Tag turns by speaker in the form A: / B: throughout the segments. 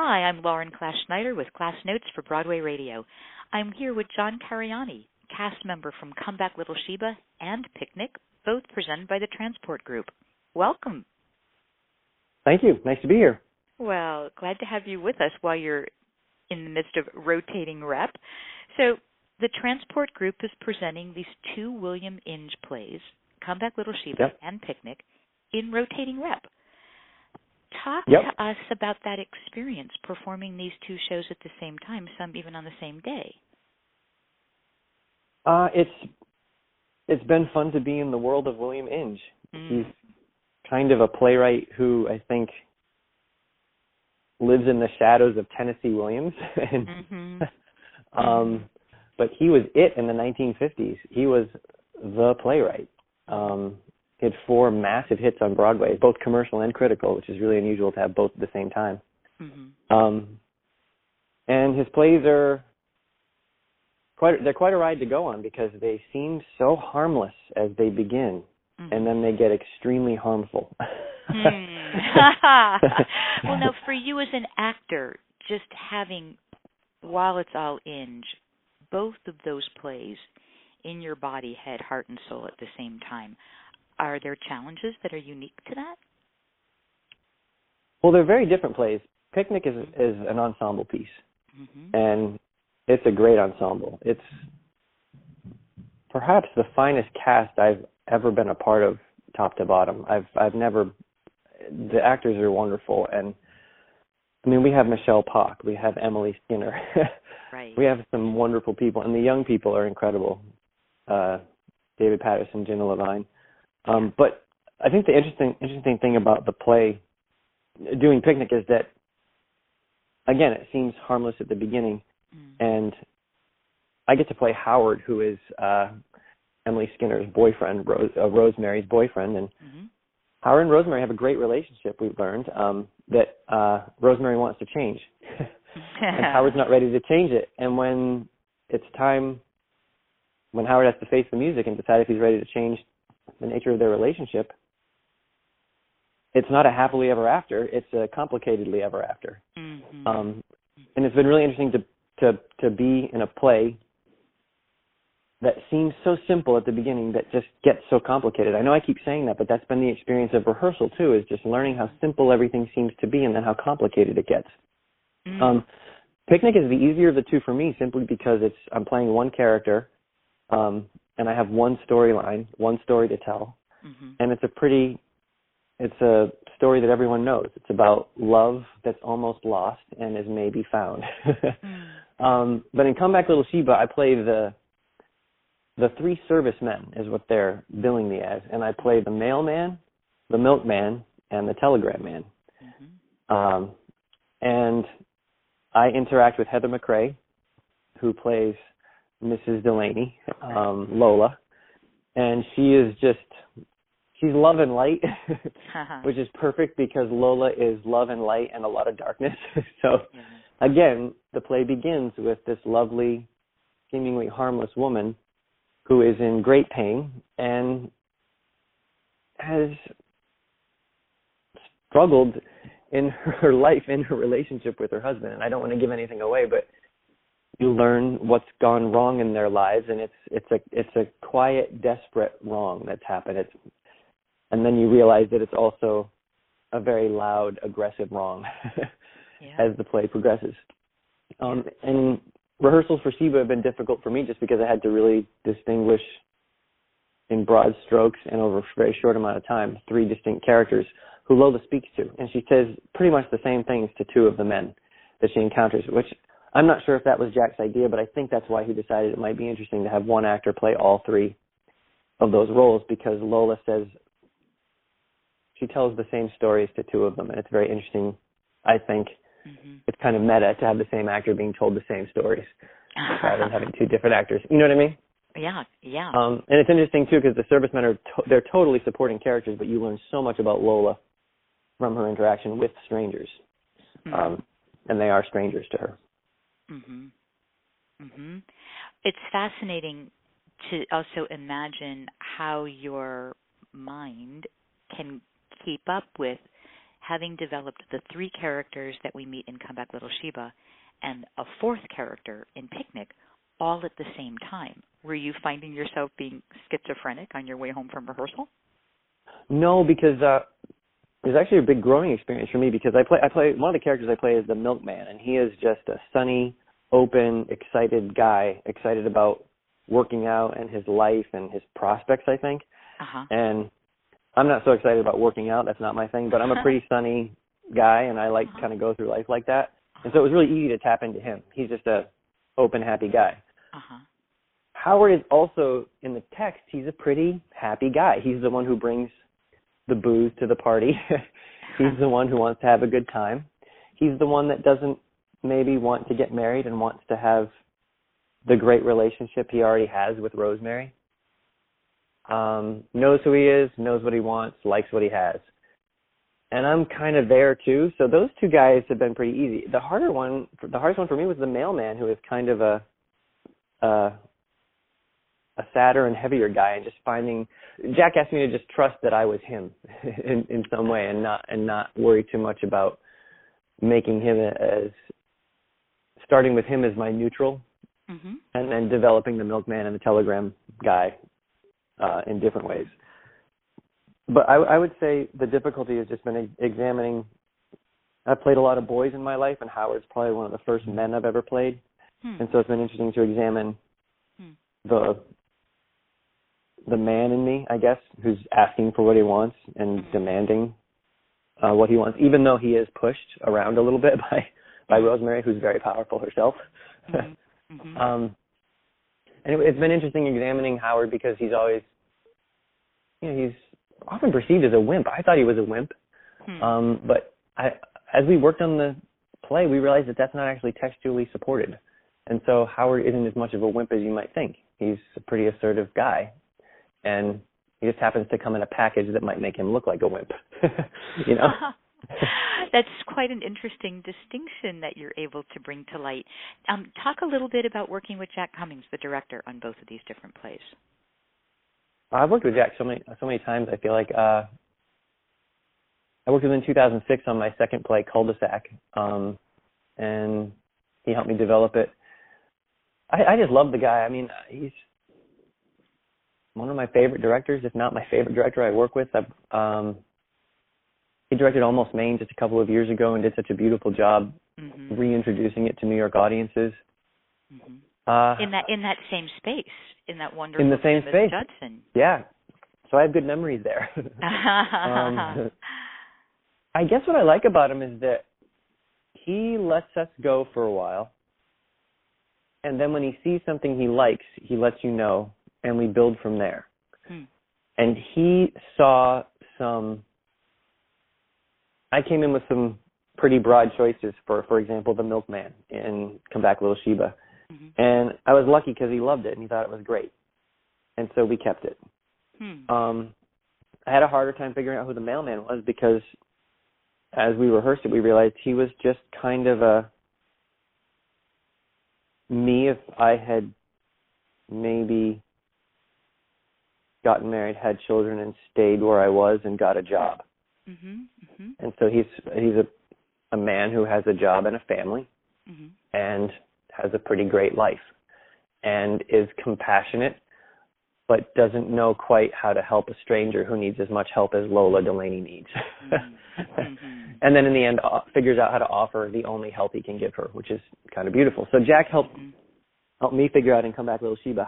A: Hi, I'm Lauren Class Schneider with Class Notes for Broadway Radio. I'm here with John Cariani, cast member from Come Back Little Sheba and Picnic, both presented by the Transport Group. Welcome.
B: Thank you. Nice to be here.
A: Well, glad to have you with us while you're in the midst of rotating rep. So the Transport Group is presenting these two William Inge plays, Come Back Little Sheba and Picnic, in rotating rep. Talk to us about that experience performing these two shows at the same time, some even on the same day.
B: It's been fun to be in the world of William Inge. He's kind of a playwright who I think lives in the shadows of Tennessee Williams. But he was it in the 1950s. He was the playwright. He had 4 massive hits on Broadway, both commercial and critical, which is really unusual to have both at the same time. And his plays are quite a ride to go on because they seem so harmless as they begin, and then they get extremely harmful.
A: Well, now, for you as an actor, just having, while it's all Inge, both of those plays in your body, head, heart, and soul at the same time, are there challenges that are unique to that?
B: Well, they're very different plays. Picnic is an ensemble piece, and it's a great ensemble. It's perhaps the finest cast I've ever been a part of, top to bottom. The actors are wonderful, and I mean, we have Michelle Pock, we have Emily Skinner, we have some wonderful people, and the young people are incredible. David Patterson, Gina Levine. But I think the interesting thing about the play, doing Picnic, is that, again, it seems harmless at the beginning, and I get to play Howard, who is Emily Skinner's boyfriend, Rosemary's boyfriend, and Howard and Rosemary have a great relationship, we've learned, that Rosemary wants to change, and Howard's not ready to change it, and when it's time, when Howard has to face the music and decide if he's ready to change the nature of their relationship, it's not a happily ever after, it's a complicatedly ever after. And it's been really interesting to be in a play that seems so simple at the beginning that just gets so complicated. I know I keep saying that, but that's been the experience of rehearsal too, is just learning how simple everything seems to be and then how complicated it gets. Picnic is the easier of the two for me, simply because I'm playing one character, and I have one storyline, one story to tell, and it's a story that everyone knows. It's about love that's almost lost and is maybe found. But in Come Back Little Sheba, I play the 3 servicemen, is what they're billing me as, and I play the mailman, the milkman, and the telegram man. And I interact with Heather McRae, who plays Mrs. Delaney, Lola, and she's love and light, which is perfect because Lola is love and light and a lot of darkness. So again, the play begins with this lovely, seemingly harmless woman who is in great pain and has struggled in her life, in her relationship with her husband. And I don't want to give anything away, but you learn what's gone wrong in their lives, and it's a quiet, desperate wrong that's happened. And then you realize that it's also a very loud, aggressive wrong as the play progresses. And rehearsals for Sheba have been difficult for me just because I had to really distinguish in broad strokes and over a very short amount of time 3 distinct characters who Lola speaks to. And she says pretty much the same things to 2 of the men that she encounters, which I'm not sure if that was Jack's idea, but I think that's why he decided it might be interesting to have one actor play all 3 of those roles, because Lola says she tells the same stories to 2 of them, and it's very interesting, I think. It's kind of meta to have the same actor being told the same stories rather than having 2 different actors. You know what I mean?
A: Yeah.
B: And it's interesting, too, because the servicemen they're totally supporting characters, but you learn so much about Lola from her interaction with strangers, and they are strangers to her.
A: It's fascinating to also imagine how your mind can keep up with having developed the 3 characters that we meet in Come Back Little Sheba and a 4th character in Picnic all at the same time, were you finding yourself being schizophrenic on your way home from rehearsal?
B: No, because it was actually a big growing experience for me, because I play one of the characters I play is the milkman, and he is just a sunny, open, excited guy, excited about working out and his life and his prospects, I think.
A: Uh-huh.
B: And I'm not so excited about working out. That's not my thing, but I'm a pretty sunny guy, and I like kind of go through life like that. And so it was really easy to tap into him. He's just a open, happy guy.
A: Uh-huh.
B: Howard is also, in the text, he's a pretty happy guy. He's the one who brings the booze to the party. He's the one who wants to have a good time. He's the one that doesn't maybe want to get married and wants to have the great relationship he already has with Rosemary. Knows who he is, knows what he wants, likes what he has. And I'm kind of there too. So those 2 guys have been pretty easy. The hardest one for me was the mailman, who is kind of a sadder and heavier guy, and just finding Jack asked me to just trust that I was him in some way, and not worry too much about making him as starting with him as my neutral, and then developing the milkman and the telegram guy in different ways. But I would say the difficulty has just been examining. I've played a lot of boys in my life, and Howard's probably one of the first men I've ever played, and so it's been interesting to examine the man in me, I guess, who's asking for what he wants and demanding what he wants, even though he is pushed around a little bit by Rosemary, who's very powerful herself. And it's been interesting examining Howard, because he's always, he's often perceived as a wimp. I thought he was a wimp. But as we worked on the play, we realized that that's not actually textually supported. And so Howard isn't as much of a wimp as you might think. He's a pretty assertive guy. And he just happens to come in a package that might make him look like a wimp.
A: That's quite an interesting distinction that you're able to bring to light. Talk a little bit about working with Jack Cummings, the director, on both of these different plays.
B: I've worked with Jack so many times. I feel like I worked with him in 2006 on my second play, Cul-de-sac, and he helped me develop it. I just love the guy. I mean, he's one of my favorite directors, if not my favorite director I work with. He directed Almost Maine just a couple of years ago and did such a beautiful job reintroducing it to New York audiences.
A: In that same space, in that wonderful
B: in the same space.
A: Judson.
B: Yeah. So I have good memories there. I guess what I like about him is that he lets us go for a while, and then when he sees something he likes, he lets you know, and we build from there. And he saw I came in with some pretty broad choices for example, the milkman in Come Back Little Sheba. And I was lucky because he loved it and he thought it was great. And so we kept it. I had a harder time figuring out who the mailman was, because as we rehearsed it, we realized he was just kind of me if I had maybe gotten married, had children, and stayed where I was and got a job. And so he's a man who has a job and a family and has a pretty great life and is compassionate, but doesn't know quite how to help a stranger who needs as much help as Lola Delaney needs. And then in the end, figures out how to offer the only help he can give her, which is kind of beautiful. So Jack helped me figure out in Come Back Little Sheba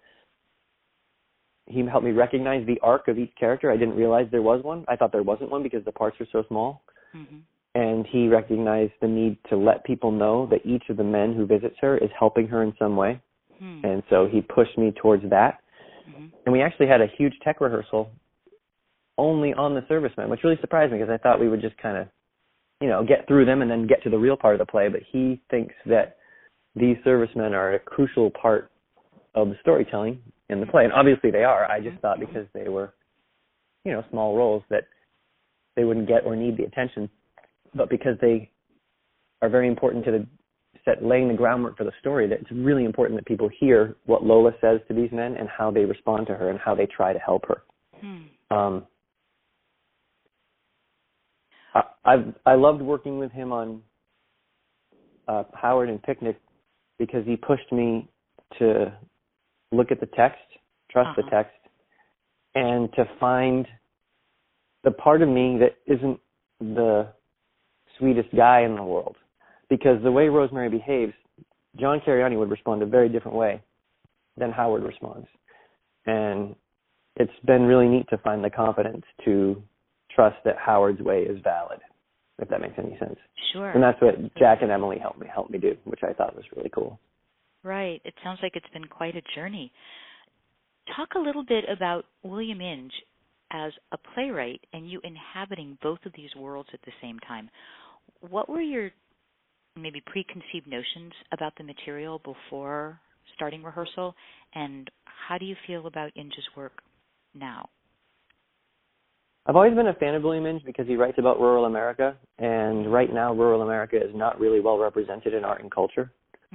B: he helped me recognize the arc of each character. I didn't realize there was one. I thought there wasn't one because the parts were so small. And he recognized the need to let people know that each of the men who visits her is helping her in some way. And so he pushed me towards that. And we actually had a huge tech rehearsal only on the servicemen, which really surprised me, because I thought we would just kind of, get through them and then get to the real part of the play. But he thinks that these servicemen are a crucial part of the storytelling in the play. And obviously they are. I just thought because they were, small roles that they wouldn't get or need the attention. But because they are very important to the laying the groundwork for the story, that it's really important that people hear what Lola says to these men and how they respond to her and how they try to help her. I loved working with him on Howard and Picnic because he pushed me to look at the text, trust the text, and to find the part of me that isn't the sweetest guy in the world. Because the way Rosemary behaves, John Cariani would respond a very different way than Howard responds. And it's been really neat to find the confidence to trust that Howard's way is valid, if that makes any sense.
A: Sure.
B: And that's what Jack and Emily helped me do, which I thought was really cool.
A: Right. It sounds like it's been quite a journey. Talk a little bit about William Inge as a playwright and you inhabiting both of these worlds at the same time. What were your maybe preconceived notions about the material before starting rehearsal, and how do you feel about Inge's work now?
B: I've always been a fan of William Inge because he writes about rural America, and right now rural America is not really well represented in art and culture.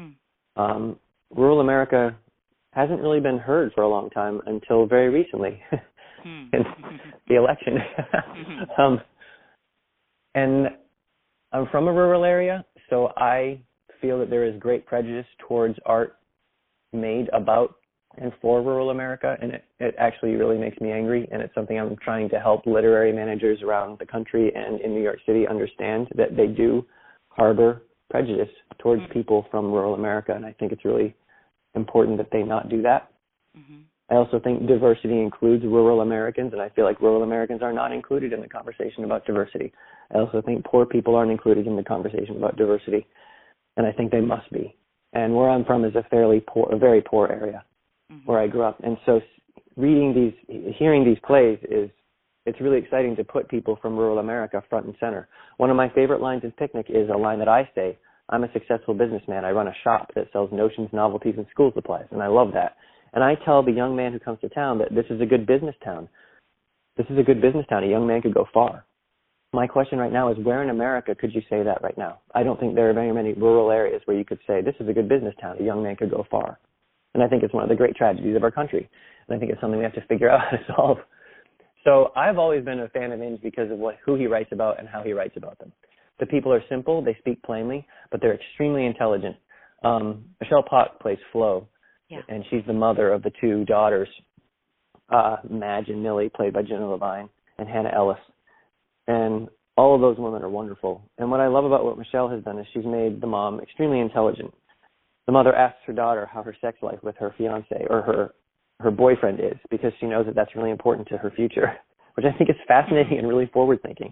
B: Rural America hasn't really been heard for a long time until very recently, in the election. And I'm from a rural area, so I feel that there is great prejudice towards art made about and for rural America, and it actually really makes me angry, and it's something I'm trying to help literary managers around the country and in New York City understand, that they do harbor prejudice towards people from rural America, and I think it's really important that they not do that. I also think diversity includes rural Americans, and I feel like rural Americans are not included in the conversation about diversity. I also think poor people aren't included in the conversation about diversity, and I think they must be. And where I'm from is a very poor area where I grew up. And so hearing these plays it's really exciting to put people from rural America front and center. One of my favorite lines in Picnic is a line that I say, "I'm a successful businessman. I run a shop that sells notions, novelties, and school supplies." And I love that. And I tell the young man who comes to town that this is a good business town. This is a good business town. A young man could go far. My question right now is, where in America could you say that right now? I don't think there are very many rural areas where you could say, this is a good business town. A young man could go far. And I think it's one of the great tragedies of our country. And I think it's something we have to figure out how to solve. So I've always been a fan of Inge because of who he writes about and how he writes about them. The people are simple. They speak plainly, but they're extremely intelligent. Michelle Pock plays Flo. Yeah. And she's the mother of the two daughters, Madge and Millie, played by Jenna Levine, and Hannah Ellis. And all of those women are wonderful. And what I love about what Michelle has done is she's made the mom extremely intelligent. The mother asks her daughter how her sex life with her fiancé or her boyfriend is, because she knows that that's really important to her future, which I think is fascinating and really forward-thinking.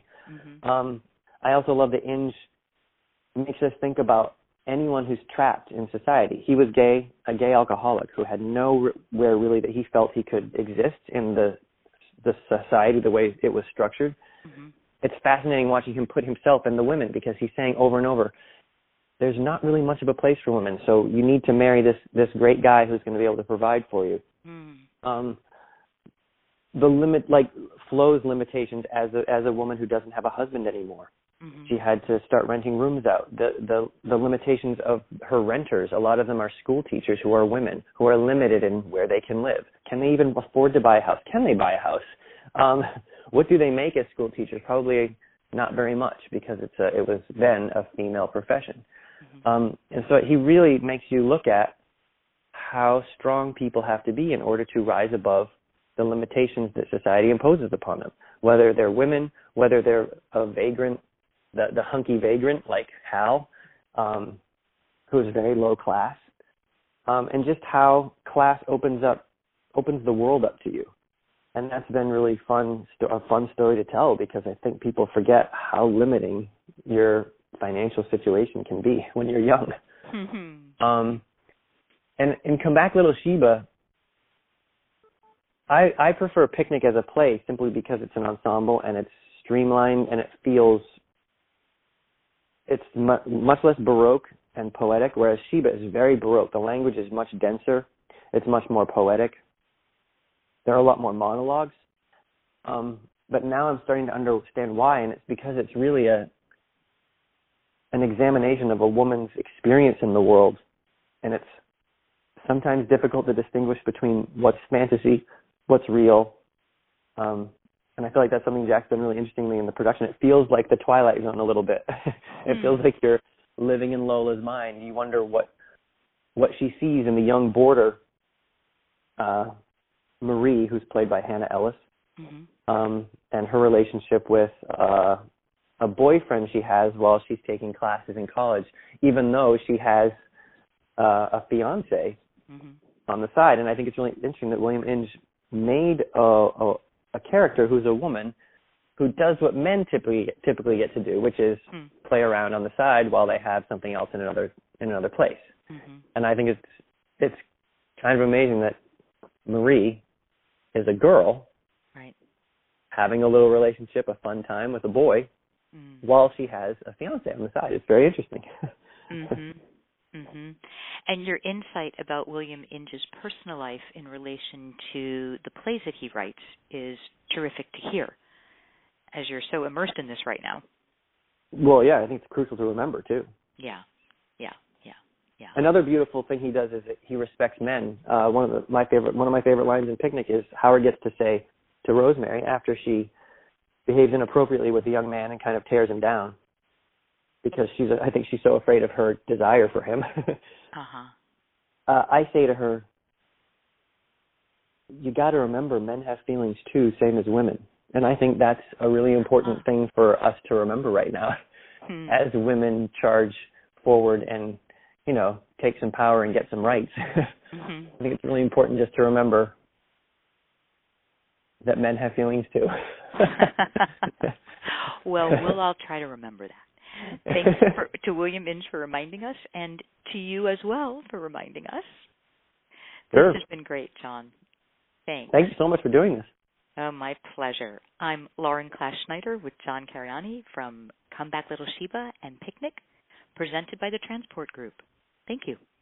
B: I also love that Inge makes us think about anyone who's trapped in society. He was a gay alcoholic who had nowhere really that he felt he could exist in the society the way it was structured. It's fascinating watching him put himself in the women, because he's saying over and over, there's not really much of a place for women, so you need to marry this great guy who's going to be able to provide for you. Flo's limitations as a woman who doesn't have a husband anymore. She had to start renting rooms out. The limitations of her renters, a lot of them are school teachers who are women, who are limited in where they can live. Can they even afford to buy a house? Can they buy a house? What do they make as school teachers? Probably not very much, because it was then a female profession. And so he really makes you look at how strong people have to be in order to rise above the limitations that society imposes upon them, whether they're women, whether they're a vagrant, the hunky vagrant like Hal, who is very low class, and just how class opens the world up to you. And that's been really a fun story to tell, because I think people forget how limiting your financial situation can be when you're young. And in Come Back Little Sheba, I prefer Picnic as a play simply because it's an ensemble and it's streamlined and it's much less Baroque and poetic, whereas Sheba is very Baroque. The language is much denser. It's much more poetic. There are a lot more monologues. But now I'm starting to understand why, and it's because it's really an examination of a woman's experience in the world, and it's sometimes difficult to distinguish between what's fantasy, what's real, And I feel like that's something Jack's done really interestingly in the production. It feels like the Twilight Zone a little bit. It feels like you're living in Lola's mind. You wonder what she sees in the young boarder, Marie, who's played by Hannah Ellis, and her relationship with a boyfriend she has while she's taking classes in college, even though she has a fiance on the side. And I think it's really interesting that William Inge made a character who's a woman who does what men typically get to do, which is play around on the side while they have something else in another place. And I think it's kind of amazing that Marie is a girl having a little relationship, a fun time with a boy, while she has a fiance on the side. It's very interesting.
A: And your insight about William Inge's personal life in relation to the plays that he writes is terrific to hear, as you're so immersed in this right now.
B: Well, yeah, I think it's crucial to remember, too.
A: Yeah.
B: Another beautiful thing he does is that he respects men. One of my favorite lines in Picnic is Howard gets to say to Rosemary after she behaves inappropriately with the young man and kind of tears him down, because I think she's so afraid of her desire for him. I say to her, you got to remember men have feelings too, same as women. And I think that's a really important thing for us to remember right now as women charge forward and, take some power and get some rights. I think it's really important just to remember that men have feelings too.
A: Well, we'll all try to remember that. Thanks to William Inge for reminding us, and to you as well for reminding us. This has been great, John. Thanks.
B: Thank you so much for doing this.
A: Oh, my pleasure. I'm Lauren Clash-Schneider with John Cariani from Come Back Little Sheba and Picnic, presented by the Transport Group. Thank you.